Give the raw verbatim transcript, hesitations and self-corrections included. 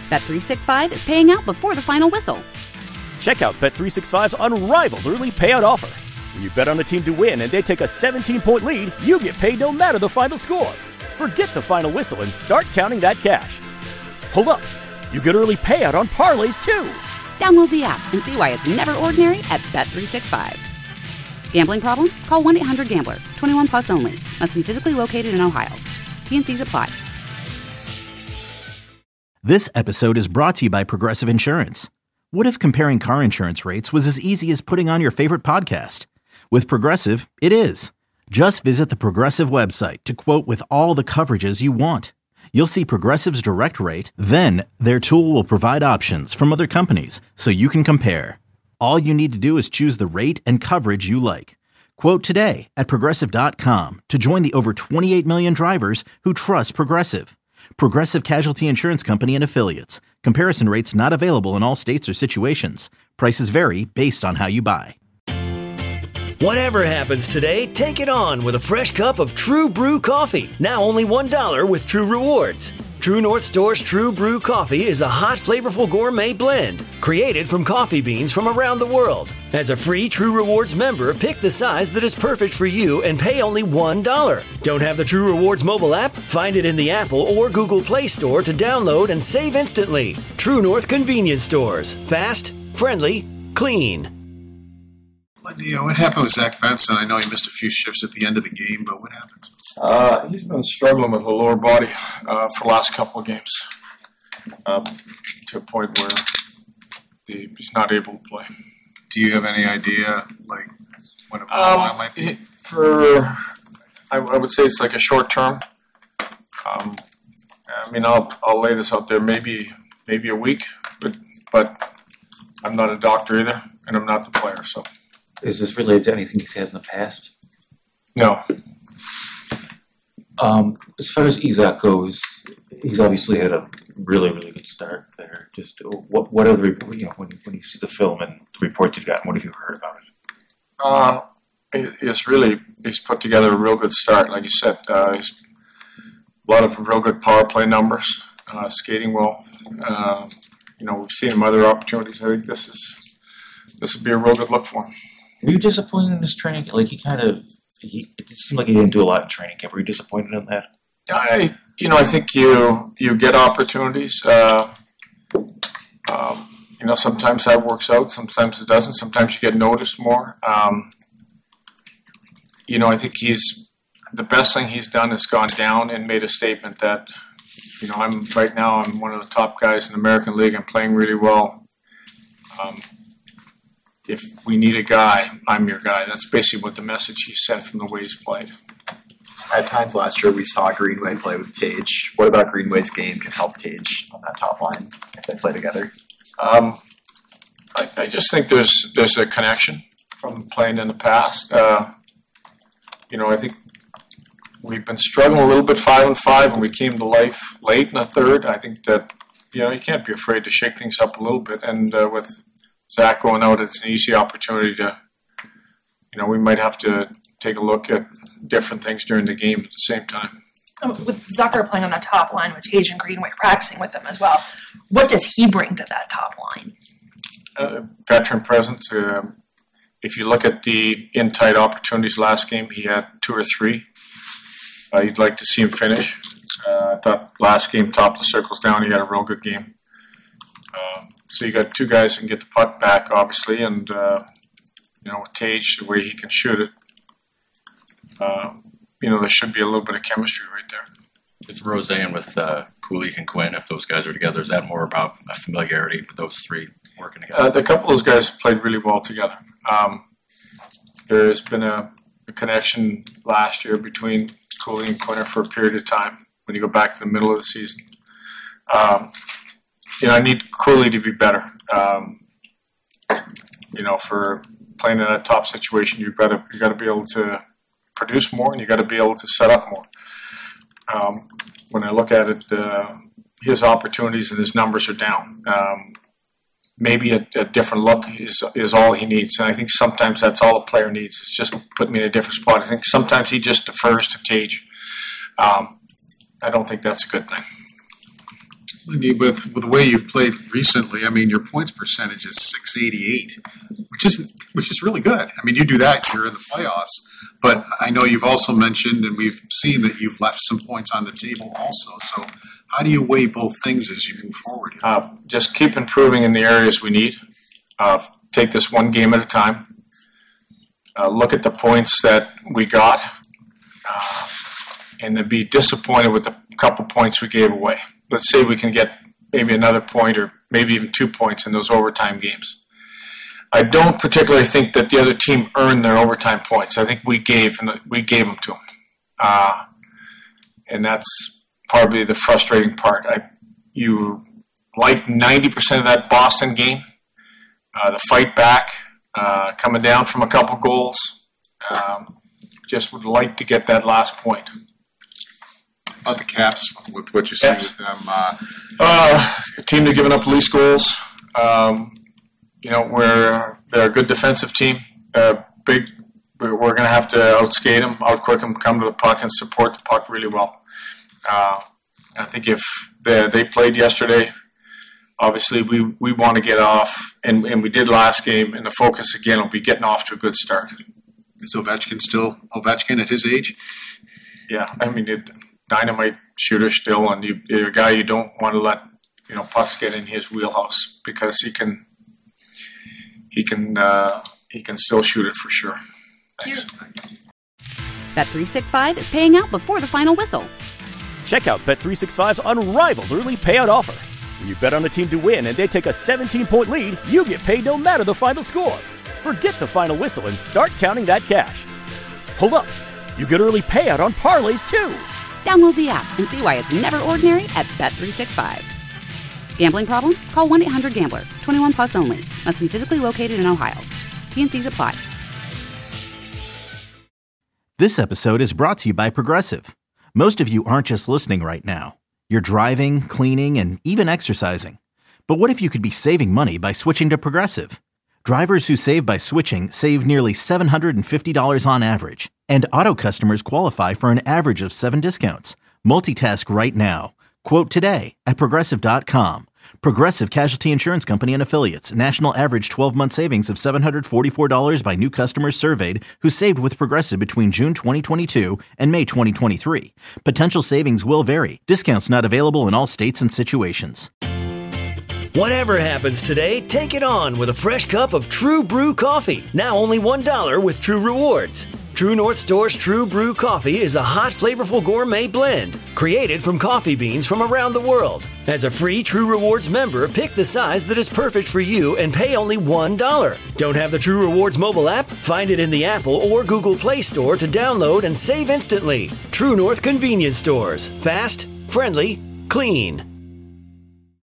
Bet three sixty-five is paying out before the final whistle. Check out Bet three sixty-five's unrivaled early payout offer. When you bet on a team to win and they take a seventeen-point lead, you get paid no matter the final score. Forget the final whistle and start counting that cash. Hold up. You get early payout on parlays, too. Download the app and see why it's never ordinary at Bet three sixty-five. Gambling problem? Call one eight hundred gambler. twenty-one plus only. Must be physically located in Ohio. T and C's apply. This episode is brought to you by Progressive Insurance. What if comparing car insurance rates was as easy as putting on your favorite podcast? With Progressive, it is. Just visit the Progressive website to quote with all the coverages you want. You'll see Progressive's direct rate, then their tool will provide options from other companies so you can compare. All you need to do is choose the rate and coverage you like. Quote today at Progressive dot com to join the over twenty-eight million drivers who trust Progressive. Progressive Casualty Insurance Company and Affiliates. Comparison rates not available in all states or situations. Prices vary based on how you buy. Whatever happens today, take it on with a fresh cup of True Brew coffee. Now only one dollar with True Rewards. True North Store's True Brew coffee is a hot, flavorful gourmet blend created from coffee beans from around the world. As a free True Rewards member, pick the size that is perfect for you and pay only one dollar. Don't have the True Rewards mobile app? Find it in the Apple or Google Play Store to download and save instantly. True North Convenience Stores. Fast, friendly, clean. Yeah, what happened with Zach Benson? I know he missed a few shifts at the end of the game, but what happened? Uh, he's been struggling with the lower body uh, for the last couple of games, uh, to a point where the, he's not able to play. Do you have any idea, like, what a ball um, might be? For, I, I would say it's like a short term. Um, I mean, I'll I'll lay this out there, maybe maybe a week, but but I'm not a doctor either, and I'm not the player, so. Is this related to anything he's had in the past? No. Um, as far as Isaac goes, he's obviously had a really, really good start there. Just what, what are the you know when when you see the film and the reports you've gotten, what have you heard about it? Uh, it's really he's put together a real good start, like you said. Uh, he's a lot of real good power play numbers, uh, skating well. Uh, you know, we've seen him other opportunities. I think this is this would be a real good look for him. Were you disappointed in his training? Like he kind of, he, it seemed like he didn't do a lot in training camp. Were you disappointed in that? I, you know, I think you you get opportunities. Uh, um, you know, sometimes that works out, sometimes it doesn't. Sometimes you get noticed more. Um, you know, I think he's the best thing he's done is gone down and made a statement that, you know, I'm right now I'm one of the top guys in the American League. I'm playing really well. Um, If we need a guy, I'm your guy. That's basically what the message he sent from the way he's played. At times last year, we saw Greenway play with Tage. What about Greenway's game can help Tage on that top line if they play together? Um, I, I just think there's there's a connection from playing in the past. Uh, you know, I think we've been struggling a little bit five and five, and we came to life late in the third. I think that, you know, you can't be afraid to shake things up a little bit, and uh, with Zach going out, it's an easy opportunity to, you know, we might have to take a look at different things during the game at the same time. With Zucker playing on the top line with Tage and Greenway practicing with him as well, what does he bring to that top line? Uh, veteran presence. Uh, if you look at the in-tight opportunities last game, he had two or three. Uh, you'd like to see him finish. Uh, I thought last game, top of the circles down, he had a real good game. Uh, So you got two guys who can get the puck back, obviously, and uh, you know, with Tage, the way he can shoot it, uh, you know, there should be a little bit of chemistry right there. With Rose and with uh, Cooley and Quinn, if those guys are together, is that more about a familiarity with those three working together? Uh, the couple of those guys played really well together. Um, there has been a, a connection last year between Cooley and Quinn for a period of time. When you go back to the middle of the season. Um, You know, I need Cooley to be better. Um, you know, for playing in a top situation, you've got to you got to be able to produce more, and you got to be able to set up more. Um, when I look at it, uh, his opportunities and his numbers are down. Um, maybe a, a different look is is all he needs, and I think sometimes that's all a player needs. Is just put me in a different spot. I think sometimes he just defers to Tage. Um, I don't think that's a good thing. Lindy, with, with the way you've played recently, I mean, your points percentage is six eighty-eight, which is which is really good. I mean, you do that, you're in the playoffs. But I know you've also mentioned, and we've seen that you've left some points on the table also. So how do you weigh both things as you move forward here? Uh, just keep improving in the areas we need. Uh, take this one game at a time. Uh, look at the points that we got, uh, and to be disappointed with the couple points we gave away. Let's say we can get maybe another point or maybe even two points in those overtime games. I don't particularly think that the other team earned their overtime points. I think we gave we gave them to them, uh, and that's probably the frustrating part. I, you like ninety percent of that Boston game, uh, the fight back, uh, coming down from a couple goals. Um, just would like to get that last point. About the Caps, with what you see Caps. with them? Uh, uh, a team that's given up least goals. Um, you know, we're they're a good defensive team. Uh, big, we're, we're going to have to outskate them, outquick them, come to the puck, and support the puck really well. Uh, I think if they, they played yesterday, obviously we, we want to get off, and, and we did last game, and the focus again will be getting off to a good start. Is Ovechkin still Ovechkin at his age? Yeah, I mean, it, dynamite shooter still, and you, you're a guy you don't want to let, you know, pucks get in his wheelhouse because he can he can uh, he can still shoot it for sure. Thanks. Bet three sixty-five is paying out before the final whistle. Check out Bet three sixty-five's unrivaled early payout offer. When you bet on a team to win and they take a seventeen-point lead, you get paid no matter the final score. Forget the final whistle and start counting that cash. Hold up. You get early payout on parlays, too. Download the app and see why it's never ordinary at Bet three sixty-five. Gambling problem? Call one eight hundred gambler. twenty-one plus only. Must be physically located in Ohio. T N Cs apply. This episode is brought to you by Progressive. Most of you aren't just listening right now. You're driving, cleaning, and even exercising. But what if you could be saving money by switching to Progressive? Drivers who save by switching save nearly seven hundred fifty dollars on average. And auto customers qualify for an average of seven discounts. Multitask right now. Quote today at Progressive dot com. Progressive Casualty Insurance Company and Affiliates. National average twelve-month savings of seven hundred forty-four dollars by new customers surveyed who saved with Progressive between June twenty twenty-two and May twenty twenty-three. Potential savings will vary. Discounts not available in all states and situations. Whatever happens today, take it on with a fresh cup of True Brew coffee. Now only one dollar with True Rewards. True North Store's True Brew coffee is a hot, flavorful gourmet blend created from coffee beans from around the world. As a free True Rewards member, pick the size that is perfect for you and pay only one dollar. Don't have the True Rewards mobile app? Find it in the Apple or Google Play Store to download and save instantly. True North Convenience Stores. Fast, friendly, clean.